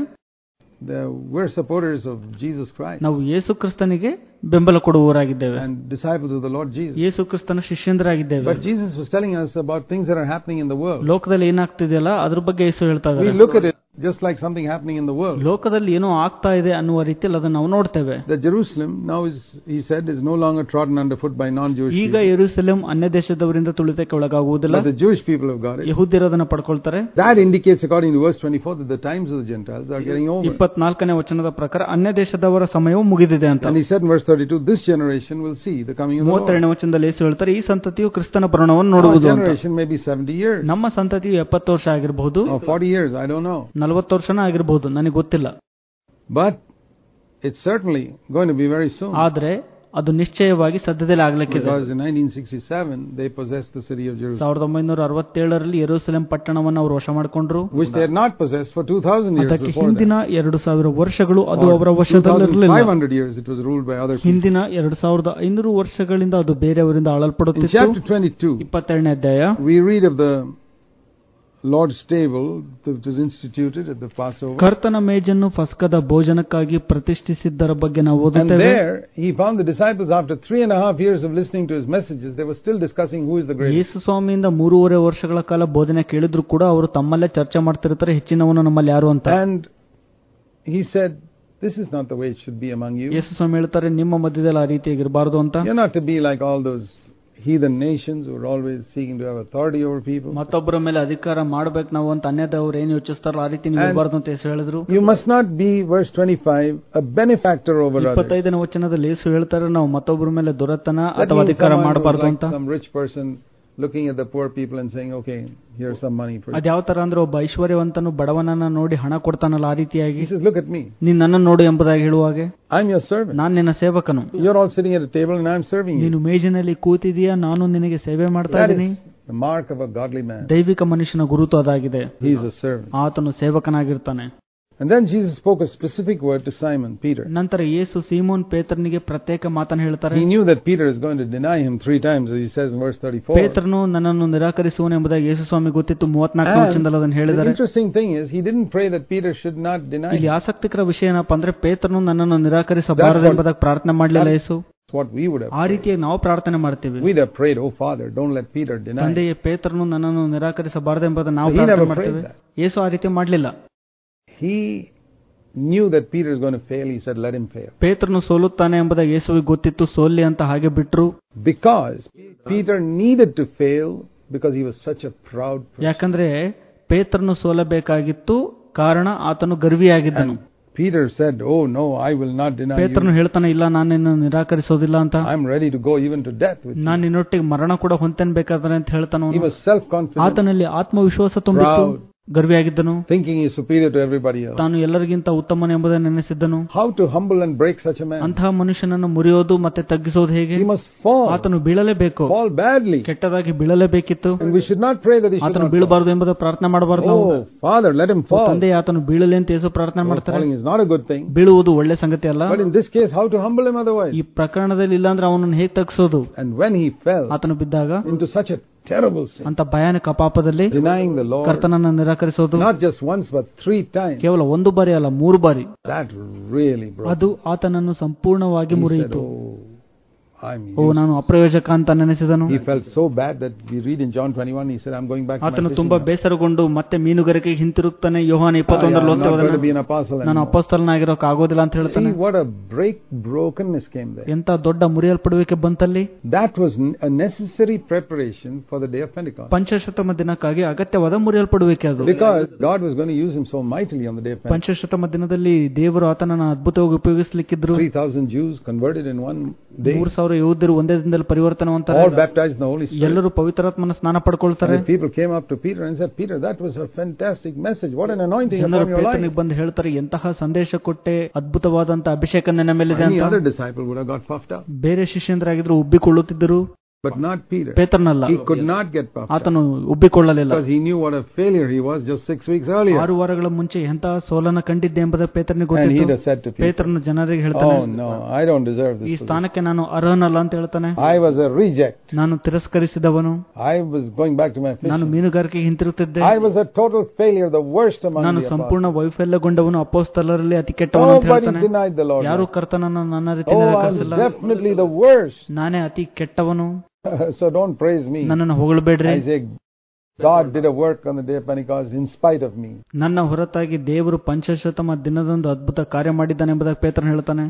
we're supporters of Jesus Christ. ನಾವು ಯೇಸು ಕ್ರಿಸ್ತನಿಗೆ ಬೆಂಬಲ ಕೊಡುವವರಾಗಿದ್ದೇವೆ. And disciples of the Lord Jesus. ಯೇಸು ಕ್ರಿಸ್ತನ ಶಿಷ್ಯಂದರಾಗಿದ್ದೇವೆ. But Jesus was telling us about things that are happening in the world. ಲೋಕದಲ್ಲಿ ಏನಾಗ್ತಿದೆಯಲ್ಲ ಅದ್ರ ಬಗ್ಗೆ ಯೇಸು ಹೇಳ್ತಾ ಇದ್ದಾರೆ. We look at it just like something happening in the world. ಲೋಕದಲ್ಲಿ ಏನೋ ಆಗ್ತಾ ಇದೆ ಅನ್ನುವ ರೀತಿಯಲ್ಲಿ ಅದನ್ನು ನಾವು ನೋಡ್ತೇವೆ. The Jerusalem now is, he said, is no longer trodden underfoot by non-Jewish people. ಈಗ ಯೆರೂಸಲೇಮ್ ಅನ್ಯ ದೇಶದವರಿಂದ ತುಳಿತಕ್ಕೆ ಒಳಗಾಗುವುದಿಲ್ಲ. But the Jewish people have got it. ಯಹೂದ್ಯರು ಅದನ್ನು ಪಡ್ಕೊಳ್ತಾರೆ. That indicates, according to verse 24, that the times of the Gentiles are getting over. 24ನೇ ವಚನದ ಪ್ರಕಾರ ಅನ್ಯ ದೇಶದವರ ಸಮಯವು ಮುಗಿದಿದೆ ಅಂತ. And he said in verse 32, this generation will see the coming of the Lord. 32ನೇ ವಚನದಲ್ಲಿ ಯೇಸು ಹೇಳ್ತಾರೆ, ಈ ಸಂತತಿಯು ಕ್ರಿಸ್ತನ ಬರುಣವನ್ನು ನೋಡುವುದು ಅಂತ. Our generation may be 70 years. ನಮ್ಮ ಸಂತತಿಯು 70 ವರ್ಷ ಆಗಿರಬಹುದು, or 40 years, I don't know. 40 ವರ್ಷನ ಆಗಿರಬಹುದು, ನನಗೆ ಗೊತ್ತಿಲ್ಲ. But it's certainly going to be very soon. ಆದ್ರೆ ಅದು ನಿಶ್ಚಯವಾಗಿ ಸದ್ಯದಲ್ಲಿ ಆಗಲಿಕ್ಕಿದೆ. Because in 1967 they possessed the city of Jerusalem. 1967ರಲ್ಲಿ ಯೆರೂಸಲೇಮ್ ಪಟ್ಟಣವನ್ನು ಅವರು ವಶ ಮಾಡಿಕೊಂಡ್ರು, which they had not possessed for 2000 years ಅದಕ್ಕೆ before. ಹಿಂದಿನ 2000 ವರ್ಷಗಳು ಅದು ಅವರ ವಶದಲ್ಲಿರಲಿಲ್ಲ. 500 years it was ruled by other people. ಹಿಂದಿನ 2500 ವರ್ಷಗಳಿಂದ ಅದು ಬೇರೆಯವರಿಂದ ಆಳಲ್ಪಡುತ್ತಿತ್ತು. In chapter 22, 22ನೇ ಅಧ್ಯಾಯ, we read of the Lord's table that was instituted at the Passover. ಕರ್ತನ ಮೇಜನ್ನು ಪಸ್ಕದ ಭೋಜನಕ್ಕಾಗಿ ಪ್ರತಿಷ್ಠಿಸಿದ್ದರ ಬಗ್ಗೆ ನಾವು ಓದುತ್ತೇವೆ. And there he found the disciples, after 3.5 years of listening to his messages, they were still discussing who is the greatest. ಯೇಸು ಸ್ವಾಮಿಯಿಂದ 3.5 ವರ್ಷಗಳ ಕಾಲ ಬೋಧನೆ ಕೇಳಿದ್ರು ಕೂಡ ಅವರು ತಮ್ಮಲ್ಲೇ ಚರ್ಚೆ ಮಾಡ್ತಿರ್ತಾರೆ, ಹೆಚ್ಚಿನವನು ನಮ್ಮಲ್ಲಿ ಯಾರು ಅಂತ. And he said, this is not the way it should be among you. ಯೇಸು ಸ್ವಾಮಿ ಹೇಳ್ತಾರೆ, ನಿಮ್ಮ ಮಧ್ಯದಲ್ಲಿ ಆ ರೀತಿಯಾಗಿರಬಾರದು ಅಂತ. You're not to be like all those heathen nations who are always seeking to have authority over people. ಮತ್ತೊಬ್ಬರ ಮೇಲೆ ಅಧಿಕಾರ ಮಾಡಬೇಕು ನಾವು ಅಂತ ಅನ್ಯದವರು ಏನು ಯೋಚಿಸ್ತಾರೋ ಆ ರೀತಿ ನೀವು ಇರಬಾರದು ಅಂತ ಯೇಸು ಹೇಳಿದ್ರು. You must not be, verse 25, a benefactor over others. 25ನೇ ವಚನದಲ್ಲಿ ಯೇಸು ಹೇಳ್ತಾರೆ, ನಾವು ಮತ್ತೊಬ್ಬರ ಮೇಲೆ ದುರತನ ಅಥವಾ ಅಧಿಕಾರ ಮಾಡಬಾರದು ಅಂತ. Some rich person looking at the poor people and saying, okay, here's some money for you. ಅದ್ಯಾವ ತರ ಅಂದ್ರೆ ಒಬ್ಬ ಐಶ್ವರ್ಯವಂತನು ಬಡವನನ್ನ ನೋಡಿ ಹಣ ಕೊಡ್ತಾನಲ್ಲ ಆ ರೀತಿಯಾಗಿ. He says, look at me. ನೀನು ನನ್ನನ್ನು ನೋಡು ಎಂಬುದಾಗಿ ಹೇಳುವಾಗೆ, I'm your servant. ನಾನು ನಿನ್ನ ಸೇವಕನು. You're all sitting at a table and I'm serving you. ನೀನು ಮೇಜಿನಲ್ಲಿ ಕೂತಿದೀಯಾ, ನಾನು ನಿನಗೆ ಸೇವೆ ಮಾಡ್ತಾ ಇದ್ದೀನಿ. The mark of a godly man. ದೈವಿಕ ಮನುಷ್ಯನ ಗುರುತು ಅದಾಗಿದೆ. He is a servant. ಆತನು ಸೇವಕನಾಗಿರ್ತಾನೆ. And then Jesus spoke a specific word to Simon Peter. ನಂತರ ಯೇಸು ಸೀಮೋನ್ ಪೇತ್ರನಿಗೆ ಪ್ರತ್ಯೇಕ ಮಾತನ್ನು ಹೇಳ್ತಾರೆ. He knew that Peter is going to deny him 3 times, as he says in verse 34. ಪೇತ್ರನು ನನ್ನನ್ನು ನಿರಾಕರಿಸುವನು ಎಂಬುದಾಗಿ ಯೇಸು ಸ್ವಾಮಿ ಗೊತ್ತಿತ್ತು. 34ನೇ ವಚನದಲ್ಲಿ ಅದನ್ನು ಹೇಳಿದ್ದಾರೆ. The interesting thing is, he didn't pray that Peter should not deny him. ಇಲ್ಲಿ ಆಸಕ್ತಿಕರ ವಿಷಯ ಏನಪ್ಪಾ ಅಂದ್ರೆ, ಪೇತ್ರನು ನನ್ನನ್ನು ನಿರಾಕರಿಸಬಾರದು ಎಂಬುದಾಗಿ ಪ್ರಾರ್ಥನೆ ಮಾಡಲಿಲ್ಲ ಯೇಸು. What we would have. ಆ ರೀತಿಯಾಗಿ ನಾವು ಪ್ರಾರ್ಥನೆ ಮಾಡ್ತೀವಿ. We'd have prayed, oh Father, don't let Peter deny. ತಂದೆಯೇ, ಪೇತ್ರನು ನನ್ನನ್ನು ನಿರಾಕರಿಸಬಾರದು ಎಂಬುದನ್ನು ನಾವು ಪ್ರಾರ್ಥನೆ ಮಾಡ್ತೇವೆ. ಯೇಸು ಆ ರೀತಿ ಮಾಡಲಿಲ್ಲ. He knew that Peter is going to fail. He said, let him fail. ಪೇತ್ರನು ಸೋಲುತ್ತಾನೆ ಎಂಬುದಾಗಿ ಯೇಸುವಿಗೆ ಗೊತ್ತಿತ್ತು, ಸೋಲ್ಲಿ ಅಂತ ಹಾಗೆ ಬಿಟ್ರು. Because Peter needed to fail because he was such a proud person. ಯಾಕಂದ್ರೆ ಪೇತ್ರನು ಸೋಲಬೇಕಾಗಿತ್ತು, ಕಾರಣ ಆತನು ಗರ್ವಿಯಾಗಿದ್ದನು. Peter said, oh no, I will not deny you. ಪೇತ್ರನು ಹೇಳ್ತಾನೆ, ಇಲ್ಲ ನಾನು ನಿನ್ನನ್ನು ನಿರಾಕರಿಸೋದಿಲ್ಲ ಅಂತ. I'm ready to go even to death with you. ನಾನು ನಿನ್ನೊಟ್ಟಿಗೆ ಮರಣ ಕೂಡ ಹೊಂತೇನೆ ಬೇಕಾದ್ರೆ ಅಂತ ಹೇಳ್ತಾನೆ. He was self-confident. ಆತನಲ್ಲಿ ಆತ್ಮವಿಶ್ವಾಸ ತುಂಬಿತ್ತು, ಗರ್ವಿಯಾಗಿದ್ದನು. Thinking he is superior to everybody else. ತಾನು ಎಲ್ಲರಿಗಿಂತ ಉತ್ತಮನೆ ಎಂಬುದನ್ನು ನೆನೆಸಿದ್ದನು. How to humble and break such a man? ಅಂತಹ ಮನುಷ್ಯನನ್ನು ಮುರಿಯೋದು ಮತ್ತೆ ತಗ್ಗಿಸೋದು ಹೇಗೆ? He must fall. ಆತನು ಬೀಳಲೇಬೇಕು. Fall badly. ಕೆಟ್ಟದಾಗಿ ಬೀಳಲೇಬೇಕಿತ್ತು. And we should not pray that he should ಆತನು not ಬೀಳಬಾರದು ಎಂಬುದು ಪ್ರಾರ್ಥನೆ ಮಾಡಬಾರದು ನಾವು. Oh Father, let him fall. ತಂದೆ, ಆತನು ಬೀಳಲಿ ಅಂತ ಯೇಸು ಪ್ರಾರ್ಥನೆ ಮಾಡ್ತಾರೆ. Falling is not a good thing. ಬೀಳುವುದು ಒಳ್ಳೆ ಸಂಗತಿ ಅಲ್ಲ. But in this case, how to humble him otherwise? ಈ ಪ್ರಕರಣದಲ್ಲಿ ಇಲ್ಲ ಅಂದ್ರೆ ಅವನನ್ನು ಹೇಗೆ ತಗ್ಗಿಸೋದು? And when he fell ಆತನು ಬಿದ್ದಾಗ into such a terrible sin, ಅಂತ ಭಯಾನಕ ಪಾಪದಲ್ಲಿ denying the Lord, ಕರ್ತನನ್ನು ನಿರಾಕರಿಸೋದು, not just once but 3 times, ಕೇವಲ ಒಂದು ಬಾರಿ ಅಲ್ಲ 3 ಬಾರಿ, that really broke. ಅದು ಆತನನ್ನು ಸಂಪೂರ್ಣವಾಗಿ ಮುರಿಯಿತು. ನಾನು ಅಪ್ರಯೋಜಕ ಅಂತ ನೆನೆಸಿದನು. He felt so bad that we read in John 21, he said, I'm going back to my ಆತನು fishing ತುಂಬಾ now. ಬೇಸರಗೊಂಡು ಮತ್ತೆ ಮೀನುಗಾರಿಕೆಗೆ ಹಿಂತಿರುಗ್ತಾನೆ. ಯೋಹಾನ 21 ನಾನು ಅಪೊಸ್ತಲನಾಗಿರೋಕೆ ಆಗೋದಿಲ್ಲ ಅಂತ ಹೇಳ್ತಾನೆ. See what a brokenness came there. ಎಂತ ದೊಡ್ಡ ಮುರಿಯಲ್ಪಡುವಿಕೆ ಬಂತಲ್ಲಿ. That was a necessary preparation for the day of Pentecost. ಪಂಚಶತಮ ದಿನಕ್ಕಾಗಿ ಅಗತ್ಯವಾದ ಮುರಿಯಲ್ಪಡುವಿಕೆ ಅದು. Because God was going to use him so mightily on the day of Pentecost. ಪಂಚಶತಮ ದಿನದಲ್ಲಿ ದೇವರು ಆತನನ್ನು ಅದ್ಭುತವಾಗಿ ಉಪಯೋಗಿಸಲಿಕ್ಕಿದ್ರು. 3,000 Jews converted in one day. 3,000 ಯಹೂದ್ಯರು ಒಂದೇ ದಿನದಲ್ಲಿ ಪರಿವರ್ತನವಂತಾರೆ. All baptized in the Holy Spirit. ಎಲ್ಲರೂ ಪವಿತ್ರಾತ್ಮನ ಸ್ನಾನ ಪಡ್ಕೊಳ್ತಾರೆ. People came up to Peter and said, Peter, that was a fantastic message. What an anointing upon your life. ಜನರು ಪೇತ್ರನಿಗೆ ಬಂದು ಹೇಳ್ತಾರೆ, ಎಂತಹ ಸಂದೇಶ ಕೊಟ್ಟೆ, ಅದ್ಭುತವಾದಂತ ಅಭಿಷೇಕ ನನ್ನ ಮೇಲಿದೆ ಅಂತ. Any other disciple would have got puffed up. ಬೇರೆ ಶಿಷ್ಯಂದ್ರಾಗಿದ್ರು ಉಬ್ಬಿಕೊಳ್ಳುತ್ತಿದ್ದರು. But not Peter. ಪೇತ್ರನಲ್ಲ. He could not get puffed up. ಆತನು ಉಬ್ಬಿಕೊಳ್ಳಲಿಲ್ಲ. Because he knew what a failure he was just 6 weeks earlier. 6 ವಾರಗಳ ಮುಂಚೆ ಎಂತಹ ಸೋಲನ ಕಂಡಿದ್ದೆ ಎಂಬುದು ಪೇತ್ರನಿಗೆ And he ಗೊತ್ತಿತ್ತು. had said to Peter, ಪೇತ್ರನು ಜನರಿಗೆ ಹೇಳ್ತಾನೆ, oh no, I don't deserve this. ಈ ಸ್ಥಾನಕ್ಕೆ ನಾನು ಅರ್ಹನಲ್ಲ ಅಂತ ಹೇಳ್ತಾನೆ. I was a reject. ನಾನು ತಿರಸ್ಕರಿಸಿದವನು. I was going back to my fishing. ನಾನು ಮೀನುಗಾರಿಕೆಗೆ ಹಿಂತಿರುತ್ತಿದ್ದೆ. I was a total failure, the worst among the apostles. ನಾನು ಸಂಪೂರ್ಣ ವೈಫಲ್ಯಗೊಂಡವನು, ಅಪೊಸ್ತಲರಲ್ಲಿ ಅತಿ ಕೆಟ್ಟವನು ಅಂತ ಹೇಳ್ತಾನೆ. Nobody denied the Lord. ಯಾರು ಕರ್ತನನ್ನು ನನ್ನ ರೀತಿ ನಿರಾಕರಿಸಿಲ್ಲ. I was definitely the worst. ನಾನೇ ಅತಿ ಕೆಟ್ಟವನು. So don't praise me. ನನ್ನನ್ನು ಹೊಗಳಬೇಡ್ರಿ. I say God did a work on the day of Pentecost in spite of me. ನನ್ನ ಹೊರತಾಗಿ ದೇವರು ಪಂಚಶತಮ ದಿನದಂದು ಅದ್ಭುತ ಕಾರ್ಯ ಮಾಡಿದ್ದಾನೆ ಎಂಬುದಾಗಿ ಪೇತ್ರನು ಹೇಳ್ತಾನೆ.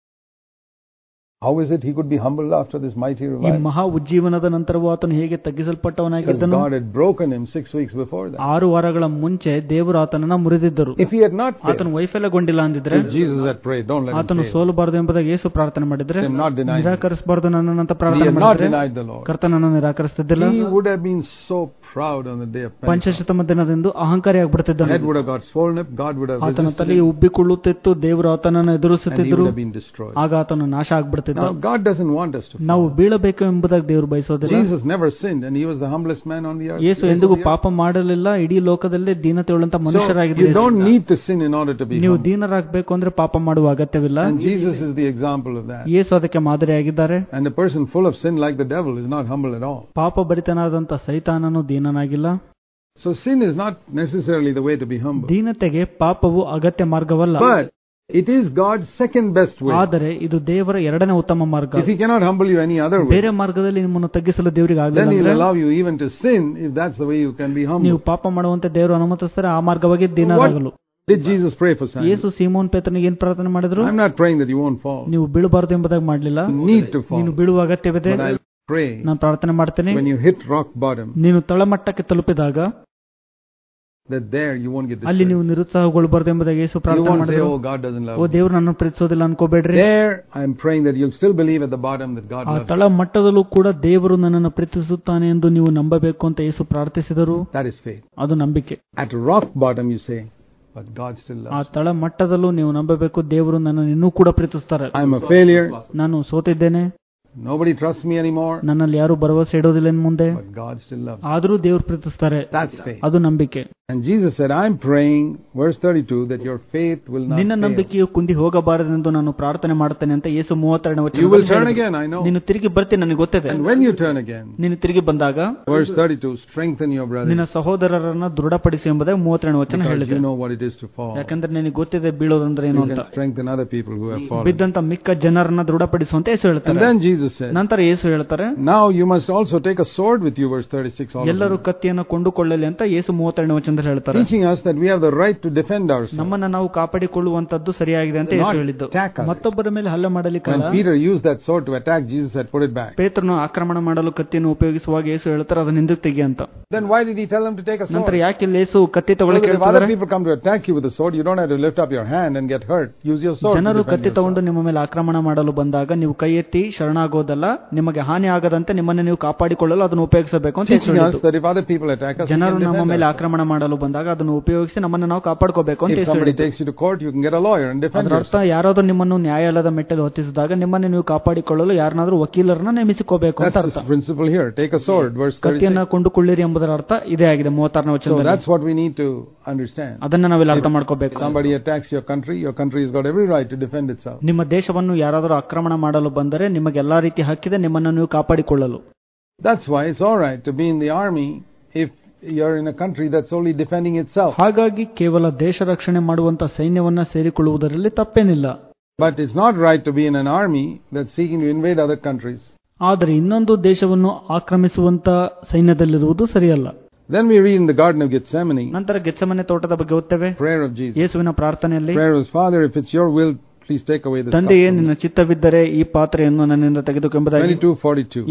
How is it he could be humbled after this mighty revival? ಈ ಮಹಾ ಉಜ್ಜೀವನದ ನಂತರವೂ ಆತನು ಹೇಗೆ ತಗ್ಗಿಸಲ್ಪಟ್ಟವನಾಗಿದ್ದನು? God had broken him 6 weeks before that. 6 ವಾರಗಳ ಮುಂಚೆ ದೇವರು ಆತನನ್ನು ಮುರಿದಿದ್ದರು. If he had not failed, ಆತನು ವೈಫಲ್ಯಗೊಂಡಿಲ್ಲ ಅಂದಿದ್ರೆ, Jesus had prayed, don't let him ಆತನು fail. ಸೋಲಬಾರದು ಎಂಬುದಾಗಿ ಯೇಸು ಪ್ರಾರ್ಥನೆ ಮಾಡಿದ್ರೆ, ನಿರಾಕರಿಸಬಾರದು ನನ್ನನ್ನು ಅಂತ ಪ್ರಾರ್ಥನೆ ಮಾಡಿದ್ರೆ, ಮಾಡಿದ್ರೆ ಕರ್ತನನ್ನು ನಿರಾಕರಿಸುತ್ತಿದ್ದಿಲ್ಲ. He would have been so proud on the day of Pentecost. ಪಂಚಶತಮ ದಿನದಂದು ಅಹಂಕಾರಿ ಆಗಿಬಿಡುತ್ತಿದ್ದನು. Head would have got swollen up, God would have ಆತನ resisted ತಲೆ ಉಬ್ಬಿಕೊಳ್ಳುತ್ತಿತ್ತು, ದೇವರು ಆತನನ್ನು ಎದುರಿಸುತ್ತಿದ್ದರು, ಆಗ ಆತನು ನಾಶ ಆಗ್ಬಿಡ್ತಿದ್ದ. God doesn't want us to fail. ನಾವು ಬೀಳಬೇಕು ಎಂಬುದಾಗಿ ದೇವರು ಬಯಸೋದಿಲ್ಲ. Jesus never sinned and he was the humblest man on the earth. ಯೇಸು ಎಂದಿಗೂ ಪಾಪ ಮಾಡಲಿಲ್ಲ, ಇಡೀ ಲೋಕದಲ್ಲಿ ದೀನತೆಯುಳ್ಳಂತ ಮನುಷ್ಯರಾಗಿದ್ದಾರೆ. You don't need to sin in order to be humble. ನೀವು ದೀನರಾಗಬೇಕು ಅಂದ್ರೆ ಪಾಪ ಮಾಡುವ ಅಗತ್ಯವಿಲ್ಲ. And Jesus is the example of that. ಯೇಸು ಅದಕ್ಕೆ ಮಾದರಿಯಾಗಿದ್ದಾರೆ. And a person full of sin like the devil is not humble at all. ಪಾಪ ಭರಿತನಾದಂತ ಸೈತಾನನು ದೀನನಾಗಿಲ್ಲ. So sin is not necessarily the way to be humble. ದೀನತೆಗೆ ಪಾಪವು ಅಗತ್ಯ ಮಾರ್ಗವಲ್ಲ. But it is God's second best way. ಆದರೆ ಇದು ದೇವರ ಎರಡನೇ ಉತ್ತಮ ಮಾರ್ಗ. If he cannot humble you any other way, ಬೇರೆ ಮಾರ್ಗದಲ್ಲಿ ನಿಮ್ಮನ್ನು ತಗ್ಗಿಸಲು ದೇವರಿಗೆ ಆಗಲಿಲ್ಲ then he will ಅಂದ್ರೆ, allow you even to sin if that's the way you can be humble. ನೀವು ಪಾಪ ಮಾಡುವಂತೆ ದೇವರು ಅನುಮತಿಸಿದರೆ ಆ ಮಾರ್ಗವಾಗಿ ದೀನರಾಗಲು. Did Jesus pray for Simon? ಯೇಸು ಸೀಮೋನ್ ಪೇತ್ರನಿಗೆ ಏನು ಪ್ರಾರ್ಥನೆ ಮಾಡಿದ್ರು? I'm not praying that you won't fall. ನೀವು ಬೀಳಬಾರದು ಎಂಬುದಾಗಿ ಮಾಡಲಿಲ್ಲ. You need to fall. ನೀನು ಬೀಳುವ ಅಗತ್ಯವಿದೆ. But I pray ನಾನು ಪ್ರಾರ್ಥನೆ ಮಾಡ್ತೇನೆ, when you hit rock bottom, ನೀನು ತಳಮಟ್ಟಕ್ಕೆ ತಲುಪಿದಾಗ that there you won't get ಅಲ್ಲಿ discouraged. ನೀವು ನಿರುತ್ಸಾಹಗೊಳ್ಳಬಾರದು ಎಂಬುದಾಗಿ ಯೇಸು You ಪ್ರಾರ್ಥನೆ won't say, ಮಾಡಿದ್ರು. oh, God doesn't love O me. ದೇವರು ನನ್ನನ್ನು ಪ್ರೀತಿಸೋದಿಲ್ಲ ಅನ್ಕೋಬೇಡ್ರಿ. There I'm praying that you'll still believe at the bottom that God ಆ loves you. ತಳ ಮಟ್ಟದಲ್ಲೂ ಕೂಡ ದೇವರು ನನ್ನನ್ನು ಪ್ರೀತಿಸುತ್ತಾನೆ ಎಂದು ನೀವು ನಂಬಬೇಕು ಅಂತ ಯೇಸು ಪ್ರಾರ್ಥಿಸಿದರು. That is faith. ಅದು ನಂಬಿಕೆ. At rock bottom you say, but God still loves ಆ you. ತಳ ಮಟ್ಟದಲ್ಲೂ ನೀವು ನಂಬಬೇಕು, ದೇವರು ನನ್ನನ್ನು ಇನ್ನೂ ಕೂಡ ಪ್ರೀತಿಸ್ತಾರೆ. I'm a failure. ನಾನು ಸೋತಿದ್ದೇನೆ, Nobody trusts me anymore. ನನ್ನಲ್ಲಿ ಯಾರು ಭರವಸೆ ಇಡೋದಿಲ್ಲ ಇನ್ನು ಮುಂದೆ, But God still loves you. ಆದರೂ ದೇವರು ಪ್ರೀತಿಸ್ತಾರೆ. That's faith. ಅದು ನಂಬಿಕೆ. And Jesus said, I'm praying, verse 32, that your faith will not ನಿನ್ನ fail. ನಂಬಿಕೆಯು ಕುಂದಿ ಹೋಗಬಾರದೆಂದು ನಾನು ಪ್ರಾರ್ಥನೆ ಮಾಡುತ್ತೇನೆ ಅಂತ ಯೇಸು 32 You will turn again, I know. ನೀನು ತಿರುಗಿ ಬರ್ತೀನಿ, ನನಗೆ ಗೊತ್ತಿದೆ. And when you turn again, ನೀನು ತಿರುಗಿ ಬಂದಾಗ, verse 32, strengthen your brothers. ನಿನ್ನ ಸಹೋದರರನ್ನ ದೃಢಪಡಿಸಿ ಎಂಬುದಾಗಿ 32 ವಚನ Because ಹೇಳಿದೆ. you know what it is to fall. ಯಾಕಂದ್ರೆ ನಿನಗೆ ಗೊತ್ತಿದೆ ಬೀಳೋದಂದ್ರೆ ಏನು You ಅಂತ. can strengthen other people who have fallen. ಬಿದ್ದಂತ ಮಿಕ್ಕ ಜನರನ್ನ ದೃಢಪಡಿಸುವಂತ ಯೇಸು And ಹೇಳ್ತಾರೆ. then Jesus said, ನಂತರ ಯೇಸು ಹೇಳ್ತಾರೆ, now you must also take a sword with you, verse 36. all of ಎಲ್ಲರೂ you. ಕತ್ತಿಯನ್ನು ಕೊಂಡುಕೊಳ್ಳಲಿ ಅಂತ ಯೇಸು 32 ವಚನದಲ್ಲಿ ಹೇಳ್ತಾರೆ. Teaching us that we have the right to defend ourselves. ನಮ್ಮನ್ನ ನಾವು ಕಾಪಾಡಿಕೊಳ್ಳುವಂತದ್ದು ಸರಿಯಾಗಿದೆ ಅಂತ ಯೇಸು ಹೇಳಿದ್ದು. ಮತ್ತೊಬ್ಬರ ಮೇಲೆ ಹಲ್ಲೆ ಮಾಡಲಿಕ್ಕಲ್ಲ. When Peter used that sword to attack, Jesus had put it back. ಪೇತ್ರನು ಆಕ್ರಮಣ ಮಾಡಲು ಕತ್ತಿಯನ್ನು ಉಪಯೋಗಿಸುವಾಗ ಯೇಸು ಹೇಳ್ತಾರೆ, ಅದನ್ನ ಹಿಂದಕ್ಕೆ ತೆಗಿ ಅಂತ. Then why did he tell them to take a sword? ನಂತರ ಯಾಕೆ ಇಲ್ಲಿ ಯೇಸು ಕತ್ತಿ So ತಗೊಳ್ಳಕ್ಕೆ that if other ಹೇಳ್ತಾರೆ? people come to attack you with a sword, you don't have to lift up your hand and get hurt. Use your sword. ಜನರು to defend Katti yourself. ತಗೊಂಡು ನಿಮ್ಮ ಮೇಲೆ ಆಕ್ರಮಣ ಮಾಡಲು ಬಂದಾಗ ನೀವು ಕೈ ಎತ್ತಿ ಶರಣಾಗೋದಲ್ಲ, ನಿಮಗೆ ಹಾನಿ ಆಗದಂತೆ ನಿಮ್ಮನ್ನು ನೀವು ಕಾಪಾಡಿಕೊಳ್ಳಲು ಅದನ್ನು ಉಪಯೋಗಿಸಬೇಕು ಅಂತ ಯೇಸು Teaching us ಹೇಳಿದ್ದು. that if other people attack us, we ಜನರು can ನಮ್ಮ defend ಮೇಲೆ ourselves. ಆಕ್ರಮಣ ಮಾಡಲು ಬಂದಾಗ ಅದನ್ನು ಉಪಯೋಗಿಸಿ ನಮ್ಮನ್ನು ನಾವು ಕಾಪಾಡ್ಕೋಬೇಕು ಅಂತ If ಯೇಸು somebody ಹೇಳಿದ್ದು. takes you to court, you can get a lawyer and defend ಅದರ ಅರ್ಥ yourself. ಯಾರಾದ್ರೂ ನಿಮ್ಮನ್ನು ನ್ಯಾಯಾಲಯದ ಮೆಟ್ಟಲು ಹೊತ್ತಿಸಿದಾಗ ನಿಮ್ಮನ್ನು ನೀವು ಕಾಪಾಡಿಕೊಳ್ಳಲು ಯಾರನ್ನಾದ್ರೂ ವಕೀಲರನ್ನ ನೇಮಿಸಿಕೋಬೇಕು ಅಂತ That's ಅರ್ಥ. the principle here. Take a sword, verse 36. ಕತ್ತಿಯನ್ನ ಕೊಂಡುಕೊಳ್ಳಿರಿ ಎಂಬುದರ ಅರ್ಥ ಇದೇ ಆಗಿದೆ 36ನೇ So ವಚನದಲ್ಲಿ. that's what we need to understand. ಅದನ್ನ ನಾವೆಲ್ಲ ಅರ್ಥ ಮಾಡ್ಕೋಬೇಕು. Somebody attacks your country has got every right to defend itself. ನಿಮ್ಮ ದೇಶವನ್ನು ಯಾರಾದರೂ ಆಕ್ರಮಣ ಮಾಡಲು ಬಂದರೆ ನಿಮಗೆ ಎಲ್ಲಾ ರೀತಿ ಹಕ್ಕಿದೆ ನಿಮ್ಮನ್ನು ನೀವು ಕಾಪಾಡಿಕೊಳ್ಳಲು. That's why it's all right to be in the army if you're in a country that's only defending itself. ಹಾಗಾಗಿ ಕೇವಲ ದೇಶ ರಕ್ಷಣೆ ಮಾಡುವಂತ ಸೈನ್ಯವನ್ನ ಸೇರಿಕೊಳ್ಳುವುದರಲ್ಲಿ ತಪ್ಪೇನಿಲ್ಲ. But it's not right to be in an army that's seeking to invade other countries. ಆದರೆ ಇನ್ನೊಂದು ದೇಶವನ್ನು ಆಕ್ರಮಿಸುವಂತ ಸೈನ್ಯದಲ್ಲಿರುವುದು ಸರಿಯಲ್ಲ. Then we read in the Garden of Gethsemane, ನಂತರ ಗೆತ್ಸೆಮನೆ ತೋಟದ ಬಗ್ಗೆ ಓದ್ತೇವೆ. prayer of Jesus. ಯೇಸುವಿನ ಪ್ರಾರ್ಥನೆಯಲ್ಲಿ, Prayer was, Father, if it's your will, please take away this cup. ತಂದೆಯೇ, ನಿನ್ನ ಚಿತ್ತವಿದ್ದರೆ ಈ ಪಾತ್ರೆಯನ್ನು ನನ್ನಿಂದ ತೆಗೆದುಕೊಂಬುದಾಗಿ. 22:42.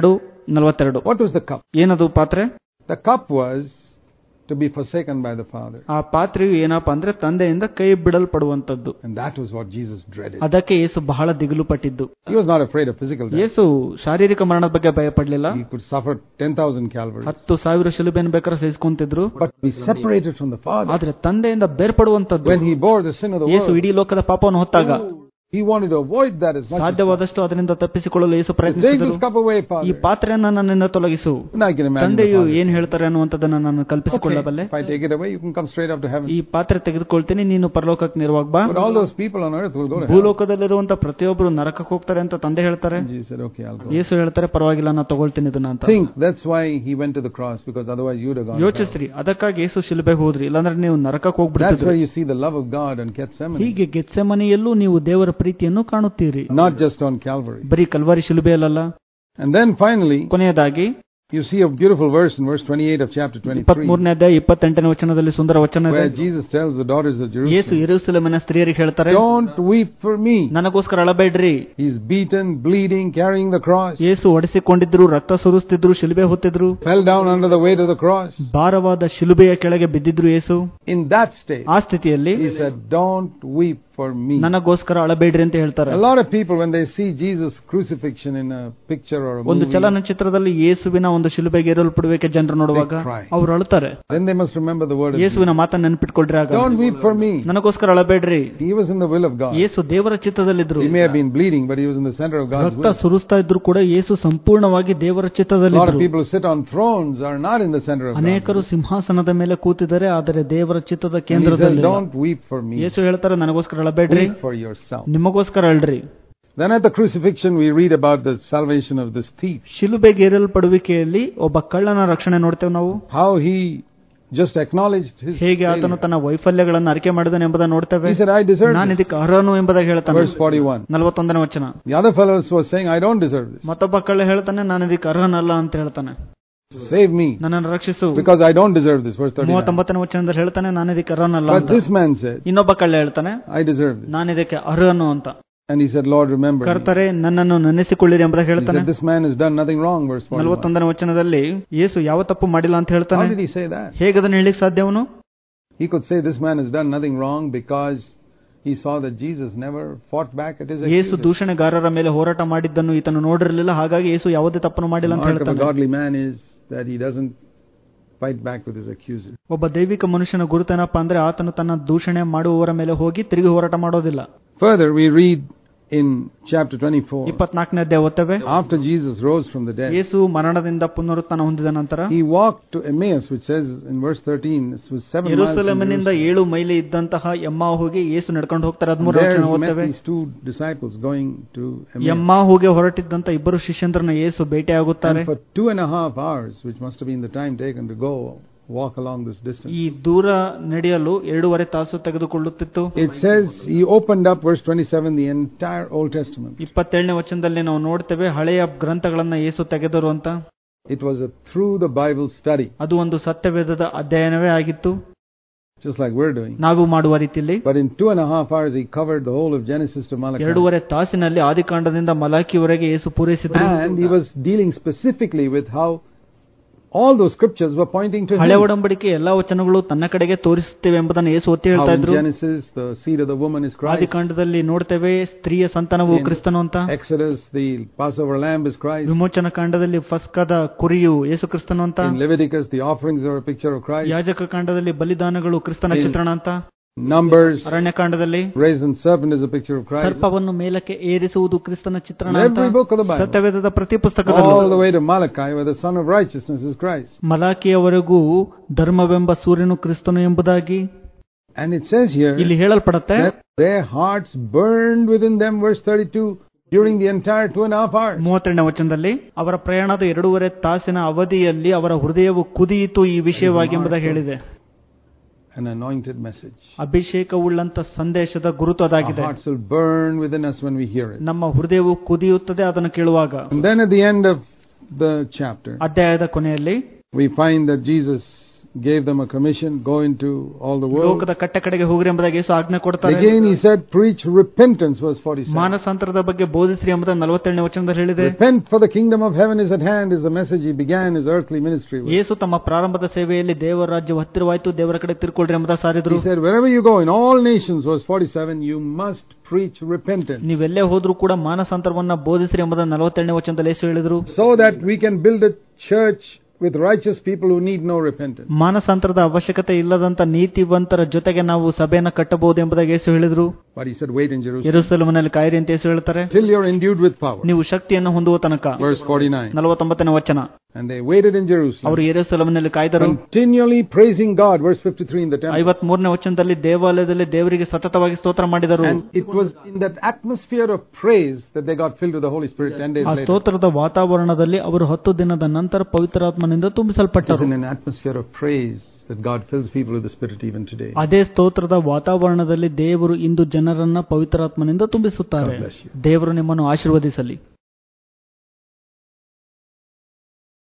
22:42. What was the cup? ಏನದು ಪಾತ್ರೆ? The cup was to be forsaken by the Father. ಆ ಪಾತ್ರೆಯು ಏನಪ್ಪಾ ಅಂದ್ರೆ ತಂದೆಯಿಂದ ಕೈ ಬಿಡಲ್ಪಡುವಂತದ್ದು. And that was what Jesus dreaded. ಅದಕ್ಕೆ ಯೇಸು ಬಹಳ ದಿಗಿಲು ಪಟ್ಟಿದ್ದು. He was not afraid of physical death. ಯೇಸು ಶಾರೀರಿಕ ಮರಣದ ಬಗ್ಗೆ ಭಯ ಪಡಲಿಲ್ಲ. He could suffer 10,000 Calvaries. 10,000 ಶಿಲುಬೆಯನ್ನು ಬೇಕಾದ್ರೆ ಸಹಿಸಿಕೊಂತಿದ್ರು. But be separated from the Father. ಆದ್ರೆ ತಂದೆಯಿಂದ ಬೇರ್ಪಡುವಂತದ್ದು. When he bore the sin of the world. ಯೇಸು ಇಡೀ ಲೋಕದ ಪಾಪವನ್ನು ಹೊತ್ತಾಗ he wanted to avoid that as much as possible. ಸಾಧ್ಯವಾದಷ್ಟು ಅದರಿಂದ ತಪ್ಪಿಸಿಕೊಳ್ಳಲು ಯೇಸು Take this ಪ್ರಯತ್ನಿಸಿದರು. cup away, Father. ಈ ಪಾತ್ರೆಯನ್ನು ನನ್ನಿಂದ ತೊಲಗಿಸು. And I can imagine ತಂದೆಯು the Father ಏನ್ ಹೇಳ್ತಾರೆ ಅನ್ನುವಂಥದ್ದನ್ನು ನಾನು ಕಲ್ಪಿಸಿಕೊಳ್ಳಬಲ್ಲೆ. if I take it away, you can come straight up to heaven. ಈ ಪಾತ್ರೆ ತೆಗೆದುಕೊಳ್ತೀನಿ, ನೀನು ಪರಲೋಕಕ್ಕೆ ನೇರವಾಗಿ ಬಾ. But all those people on earth will go to hell. ಭೂಲೋಕದಲ್ಲಿರುವಂತ ಪ್ರತಿಯೊಬ್ಬರು ನರಕಕ್ಕೆ ಹೋಗ್ತಾರೆ ಅಂತ ತಂದೆ ಹೇಳ್ತಾರೆ. Jesus said, okay, I'll go. ಯೇಸು ಹೇಳ್ತಾರೆ, ಪರವಾಗಿಲ್ಲ, ನಾನು ತಗೊಳ್ತೀನಿ ಇದನ್ನ ಅಂತ. Think that's why he went to the cross, because otherwise you would have gone. ಯೋಚಿಸ್ರಿ, ಅದಕ್ಕಾಗಿ ಯೇಸು ಶಿಲುಬೆಗೆ ಹೋದ್ರಿ, ಇಲ್ಲಾಂದ್ರೆ ನೀವು ನರಕಕ್ಕೆ That's ಹೋಗ್ಬಿಡ್ತಿದ್ರಿ. where you see the love of God in Gethsemane. ಹೀಗೆ ಗೆತ್ಸೆಮನೆಯಲ್ಲೂ ನೀವು ದೇವರ ಪ್ರೀತಿಯನ್ನು ಕಾಣುತ್ತೀರಿ. Not just on Calvary. ಬರೀ ಕಲ್ವಾರಿ ಶಿಲುಬೆಯಲ್ಲ. And then finally, ಕೊನೆಯದಾಗಿ you see a beautiful verse in verse 28 of chapter 23. 23ನೇ ಅಧ್ಯಾಯ 28ನೇ ವಚನದಲ್ಲಿ ಸುಂದರ ವಚನ ಇದೆ. Where Jesus tells the daughters of Yesu Jerusalem, ಯೆರೂಸಲೇಮಿನ ಸ್ತ್ರೀಯರಿಗೆ ಹೇಳ್ತಾರೆ, don't weep for me. ನನಗೋಸ್ಕರ ಅಳಬೇಡ್ರಿ. He's beaten, bleeding, carrying the cross. ಯೇಸು ಒಡಿಸಿಕೊಂಡಿದ್ರು, ರಕ್ತ ಸುರಿಸ್ತಿದ್ರು, ಶಿಲುಬೆ ಹೊತ್ತಿದ್ರು, Fell down under the weight of the cross. ಭಾರವಾದ ಶಿಲುಬೆಯ ಕೆಳಗೆ ಬಿದ್ದಿದ್ರು ಯೇಸು. In that state, ಆ ಸ್ಥಿತಿಯಲ್ಲಿ he said, don't weep for me. ನನಗೋಸ್ಕರ ಅಳಬೇಡ್ರಿ ಅಂತ ಹೇಳ್ತಾರೆ. A lot of people, when they see Jesus' crucifixion in a picture or a ಒಂದು movie, ಚಲನಚಿತ್ರದಲ್ಲಿ ಯೇಸುವಿನ ಒಂದು ಶಿಲುಬೆಗೆ ಏರಲ್ಪಡುವಿಕೆ ಜನರು ನೋಡುವಾಗ They cry. ಅವರು ಅಳುತ್ತಾರೆ. then they must remember the word of Jesus. ಯೇಸುವಿನ ಮಾತನ್ನು ನೆನಪಿಟ್ಕೊಳ್ರಿ. ಆಗ Don't weep for me. ನನಗೋಸ್ಕರ ಅಳಬೇಡ್ರಿ. He was in the will of God. ಯೇಸು ದೇವರ ಚಿತ್ತದಲ್ಲಿದ್ರು. He may have been bleeding, but he was in the center of God's ರಕ್ತ will. ಸುರಿಸ್ತಾ ಇದ್ರು ಕೂಡ ಯೇಸು ಸಂಪೂರ್ಣವಾಗಿ ದೇವರ A lot of ಚಿತ್ತದಲ್ಲಿದ್ರು. people who sit on thrones are not in the center of God's ಅನೇಕರು will. ಸಿಂಹಾಸನದ ಮೇಲೆ ಕೂತಿದ್ದಾರೆ, ಆದರೆ ದೇವರ ಚಿತ್ತದ And he says, ಕೇಂದ್ರದಲ್ಲಿ. don't weep for me. ಯೇಸು ಹೇಳ್ತಾರೆ, ನನಗೋಸ್ಕರ ಅಳಬೇಡ್ರಿ, Weep for yourself. ನಿಮಗೋಸ್ಕರ ಅಳ್ರಿ. Then at the crucifixion, we read about the salvation of this thief. ಶಿಲುಬೆಗೆ ಏರಲ್ಪಡುವಿಕೆಯಲ್ಲಿ ಒಬ್ಬ ಕಳ್ಳನ ರಕ್ಷಣೆ ನೋಡ್ತೇವೆ ನಾವು. How he just acknowledged his ಹೇಗೆ ಆತನು failure. ತನ್ನ ವೈಫಲ್ಯಗಳನ್ನು ಅರಿಕೆ ಮಾಡಿದನು ಎಂಬುದನ್ನು ನೋಡ್ತೇವೆ. He said, I deserve ನಾನು this. ಇದಕ್ಕೆ ಅರ್ಹನು ಎಂಬುದಾಗಿ ಹೇಳ್ತಾನೆ. Verse 41. 41ನೇ ವಚನ. The other fellows was saying, I don't deserve this. ಮತ್ತೊಬ್ಬ ಕಳ್ಳ ಹೇಳ್ತಾನೆ, ನಾನು ಇದಕ್ಕೆ ಅರ್ಹನಲ್ಲ ಅಂತ ಹೇಳ್ತಾನೆ. Save me, ನನ್ನನ್ನು ರಕ್ಷಿಸು. because I don't deserve this. Verse 39. 39ನೇ ವಚನದಲ್ಲಿ ಹೇಳ್ತಾನೆ, ನಾನು ಇದಕ್ಕೆ ಅರ್ಹನಲ್ಲ But ಅಂತ. this man said, ಇನ್ನೊಬ್ಬ ಕಳ್ಳ ಹೇಳ್ತಾನೆ, I deserve this. ನಾನು ಇದಕ್ಕೆ ಅರ್ಹನು ಅಂತ. And he said, Lord, remember me. ಕರ್ತರೆ, ನನ್ನನ್ನು ನೆನೆಸಿಕೊಳ್ಳಿರಿ ಎಂಬುದಾಗಿ He ಹೇಳ್ತಾನೆ. said, this man has done nothing wrong. Verse 41. 41ನೇ ವಚನದಲ್ಲಿ ಯೇಸು ಯಾವ ತಪ್ಪು ಮಾಡಿಲ್ಲ ಅಂತ How ಹೇಳ್ತಾನೆ. did he say that? ಹೇಗೆ ಅದನ್ನು ಹೇಳಿಕ್ ಸಾಧ್ಯವನು? He could say this man has done nothing wrong because he saw that Jesus never fought back at his Yesu accusers. ದೂಷಣೆಗಾರರ ಮೇಲೆ ಹೋರಾಟ ಮಾಡಿದ್ದನ್ನು ಈತನು ನೋಡಿರಲಿಲ್ಲ, ಹಾಗಾಗಿ ಯೇಸು ಯಾವುದೇ ತಪ್ಪನ್ನು ಮಾಡಿಲ್ಲ The ಅಂತ mark of a ಹೇಳ್ತಾನೆ. godly man is that he doesn't fight back with his accuser. ಒಬ್ಬ ದೈವಿಕ ಮನುಷ್ಯನ ಗುರುತೇನಪ್ಪ ಅಂದ್ರೆ ಆತನು ತನ್ನ ದೂಷಣೆ ಮಾಡುವವರ ಮೇಲೆ ಹೋಗಿ ತಿರುಗಿ ಹೋರಾಟ ಮಾಡೋದಿಲ್ಲ. Further, we read in chapter 24, 24ನೇ ಅಧ್ಯಾಯ ಓದ್ತೇವೆ. after Jesus rose from the dead, ಯೇಸು ಮರಣದಿಂದ ಪುನರುತ್ಥಾನ ಹೊಂದಿದ ನಂತರ he walked to Emmaus, which says in verse 13, it was 7 miles from ಯೆರೂಸಲೇಮಿನಿಂದ Jerusalem. 7 ಮೈಲಿ ಇದ್ದಂತಹ ಎಮ್ಮಾಹುಗೆ ಯೇಸು ನಡ್ಕೊಂಡು ಹೋಗ್ತಾರೆ. 13ನೇ There ವಚನ he met ಓದ್ತೇವೆ. these two disciples going to Emmaus. ಎಮ್ಮಾಹುಗೆ ಹೊರಟಿದ್ದಂತ ಇಬ್ಬರು ಶಿಷ್ಯಂದ್ರನ್ನ ಯೇಸು ಭೇಟಿಯಾಗುತ್ತಾರೆ. And for 2.5 hours, which must have been the time taken to go walk along this distance, ಈ ದೂರ ನಡೆಯಲು 2.5 ತಾಸು ತೆಗೆದುಕೊಳ್ಳುತ್ತಿತ್ತು. it says he opened up, verse 27, the entire Old Testament. 27ನೇ ವಚನದಲ್ಲಿ ನಾವು ನೋಡ್ತೇವೆ, ಹಳೆಯ ಗ್ರಂಥಗಳನ್ನ ಯೇಸು ತೆಗೆದರು ಅಂತ. It was a through the Bible study, ಅದು ಒಂದು ಸತ್ಯವೇದದ ಅಧ್ಯಯನವೇ ಆಗಿತ್ತು, just like we're doing. ನಾವು ಮಾಡುವ ರೀತಿಯಲ್ಲಿ. But in 2.5 hours, he covered the whole of Genesis to Malachi. 2.5 ತಾಸಿನಲ್ಲಿ ಆದಿಕಾಂಡದಿಂದ ಮಲಾಕಿವರೆಗೆ Yesu ಪೂರೈಸಿದರು. And he was dealing specifically with how all those scriptures were pointing to ಹಳೆ him. ಒಡಂಬಡಿಕೆ ಎಲ್ಲಾ ವಚನಗಳು ತನ್ನ ಕಡೆಗೆ ತೋರಿಸುತ್ತೇವೆ ಎಂಬುದನ್ನು ಯೇಸು ಒತ್ತಿ How ಹೇಳ್ತಾ in ಇದ್ರು. Genesis, the seed of the woman is Christ. ಆದಿಕಾಂಡದಲ್ಲಿ ನೋಡ್ತೇವೆ ಸ್ತ್ರೀಯ ಸಂತಾನವು In ಕ್ರಿಸ್ತನು ಅಂತ. Exodus, the Passover lamb is Christ. ವಿಮೋಚನ ಕಾಂಡದಲ್ಲಿ ಪಸ್ಕದ ಕುರಿಯು ಯೇಸು ಕ್ರಿಸ್ತನು ಅಂತ. In Leviticus, the offerings are a picture of Christ. ಯಾಜಕ ಕಾಂಡದಲ್ಲಿ ಬಲಿದಾನಗಳು ಕ್ರಿಸ್ತನ ಚಿತ್ರಣ ಅಂತ. Numbers, ಅರಣ್ಯಕಾಂಡದಲ್ಲಿ brazen serpent is a picture of Christ. ಸರ್ಪವನ್ನು ಮೇಲಕ್ಕೆ ಏರಿಸುವುದು ಕ್ರಿಸ್ತನ ಚಿತ್ರಣ ಅಂತ. Every book of the Bible, ಸತ್ಯವೇದದ ಪ್ರತಿ all ಪುಸ್ತಕದಲ್ಲೂ the way to Malachi, where the Son of Righteousness is Christ. ಮಲಾಕಿಯವರೆಗೂ ಧರ್ಮವೆಂಬ ಸೂರ್ಯನು ಕ್ರಿಸ್ತನು ಎಂಬುದಾಗಿ And it says here ಇಲ್ಲಿ ಹೇಳಲ್ಪಡುತ್ತೆ, that their hearts burned within them, verse 32, during the entire 2.5 hours. 32ನೇ ವಚನದಲ್ಲಿ ಅವರ ಪ್ರಯಾಣದ 2.5 ತಾಸಿನ ಅವಧಿಯಲ್ಲಿ ಅವರ ಹೃದಯವು ಕುದಿಯಿತು ಈ ವಿಷಯವಾಗಿ ಎಂಬುದಾಗಿ ಹೇಳಿದೆ. an anointed message. ಅಭಿಷೇಕವುಳ್ಳಂತ ಸಂದೇಶದ ಗುರುತು ಅದಾಗಿದೆ. Our hearts will burn within us when we hear it. ನಮ್ಮ ಹೃದಯವು ಕುದಿಯುತ್ತದೆ ಅದನ್ನು ಕೇಳುವಾಗ. And then at the end of the chapter, ಅಧ್ಯಾಯದ ಕೊನೆಯಲ್ಲಿ we find that Jesus gave them a commission, go into all the world. ಲೋಕದ ಕಟ್ಟಕಡೆಗೆ ಹೋಗ್ರಿ ಎಂಬುದಾಗಿ ಯೇಸು ಆಜ್ಞೆ ಕೊಡ್ತಾರೆ. Again he said, preach repentance, verse 47. ಮಾನಸಾಂತರದ ಬಗ್ಗೆ ಬೋಧಿಸ್ರಿ ಎಂಬುದಾಗಿ 47ನೇ ವಚನದಲ್ಲಿ ಹೇಳಿದೆ. Repent, for the kingdom of heaven is at hand, is the message he began his earthly ministry with. ಯೇಸು ತಮ್ಮ ಪ್ರಾರಂಭದ ಸೇವೆಯಲ್ಲಿ ದೇವರ ರಾಜ್ಯವು ಹತ್ತಿರವಾಯಿತು, ದೇವರ ಕಡೆ ತಿರುಗಿಕೊಳ್ಳ್ರಿ ಎಂಬುದಾಗಿ ಸಾರಿದರು. He said, wherever you go in all nations, verse 47, you must preach repentance. ನೀವೆಲ್ಲೇ ಹೋದ್ರೂ ಕೂಡ ಮಾನಸಾಂತರವನ್ನ ಬೋಧಿಸ್ರಿ ಎಂಬುದಾಗಿ 47ನೇ ವಚನದಲ್ಲಿ ಯೇಸು ಹೇಳಿದರು. So that we can build a church with righteous people who need no repentance. ಮಾನಸಾಂತರದ ಅವಶ್ಯಕತೆ ಇಲ್ಲದಂತ ನೀತಿವಂತರ ಜೊತೆಗೆ ನಾವು ಸಭೆಯನ್ನು ಕಟ್ಟಬಹುದು ಎಂಬುದಾಗಿ ಯೇಸು ಹೇಳಿದರು. But he said, wait in Jerusalem. ಯೆರೂಸಲೇಮಿನಲ್ಲಿ ಕಾಯಿರಿ ಅಂತ ಯೇಸು ಹೇಳ್ತಾರೆ. Till you're endued with power. ನೀವು ಶಕ್ತಿಯನ್ನು ಹೊಂದುವ ತನಕ. Verse 49. 49ನೇ ವಚನ. And they waited in Jerusalem. ಅವರು ಯೆರೂಸಲೇಮಿನಲ್ಲಿ ಕಾಯ್ದರು. Continually praising God. Verse 53 in the temple. 53ನೇ ವಚನದಲ್ಲಿ ದೇವಾಲಯದಲ್ಲಿ ದೇವರಿಗೆ ಸತತವಾಗಿ ಸ್ತೋತ್ರ ಮಾಡಿದರು. And it was in that atmosphere of praise that they got filled with the Holy Spirit 10 days later. ಆ ಸ್ತೋತ್ರದ ವಾತಾವರಣದಲ್ಲಿ ಅವರು 10 ದಿನದ ನಂತರ ಪವಿತ್ರಾತ್ಮನಿಂದ ತುಂಬಿಸಲ್ಪಟ್ಟರು. It is in an atmosphere of praise that God fills people with the Spirit even today. ಅದೇ ಸ್ತೋತ್ರದ ವಾತಾವರಣದಲ್ಲಿ ದೇವರು ಇಂದು ಜನರನ್ನ ಪವಿತ್ರಾತ್ಮನಿಂದ ತುಂಬಿಸುತ್ತಾರೆ. ದೇವರು ನಿಮ್ಮನ್ನು ಆಶೀರ್ವದಿಸಲಿ.